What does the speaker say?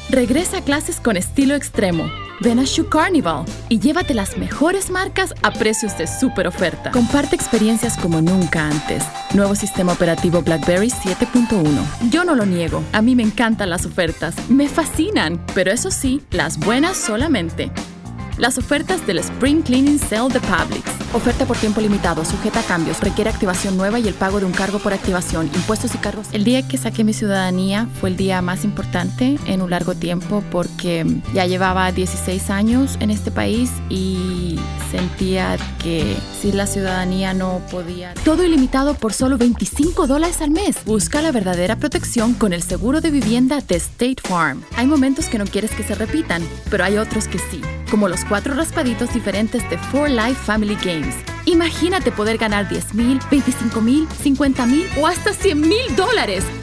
Regresa a clases con estilo extremo. Ven a Shoe Carnival y llévate las mejores marcas a precios de súper oferta. Comparte experiencias como nunca antes. Nuevo sistema operativo BlackBerry 7.1. Yo no lo niego, a mí me encantan las ofertas, me fascinan, pero eso sí, las buenas solamente. Las ofertas del Spring Cleaning Sale de Publix. Oferta por tiempo limitado, sujeta a cambios, requiere activación nueva y el pago de un cargo por activación, impuestos y cargos. El día que saqué mi ciudadanía fue el día más importante en un largo tiempo porque ya llevaba 16 años en este país y sentía que sin la ciudadanía no podía. Todo ilimitado por solo $25 al mes. Busca la verdadera protección con el seguro de vivienda de State Farm. Hay momentos que no quieres que se repitan, pero hay otros que sí, como los 4 raspaditos diferentes de 4Life Family Games. Imagínate poder ganar $10,000, $25,000, $50,000 o hasta $100,000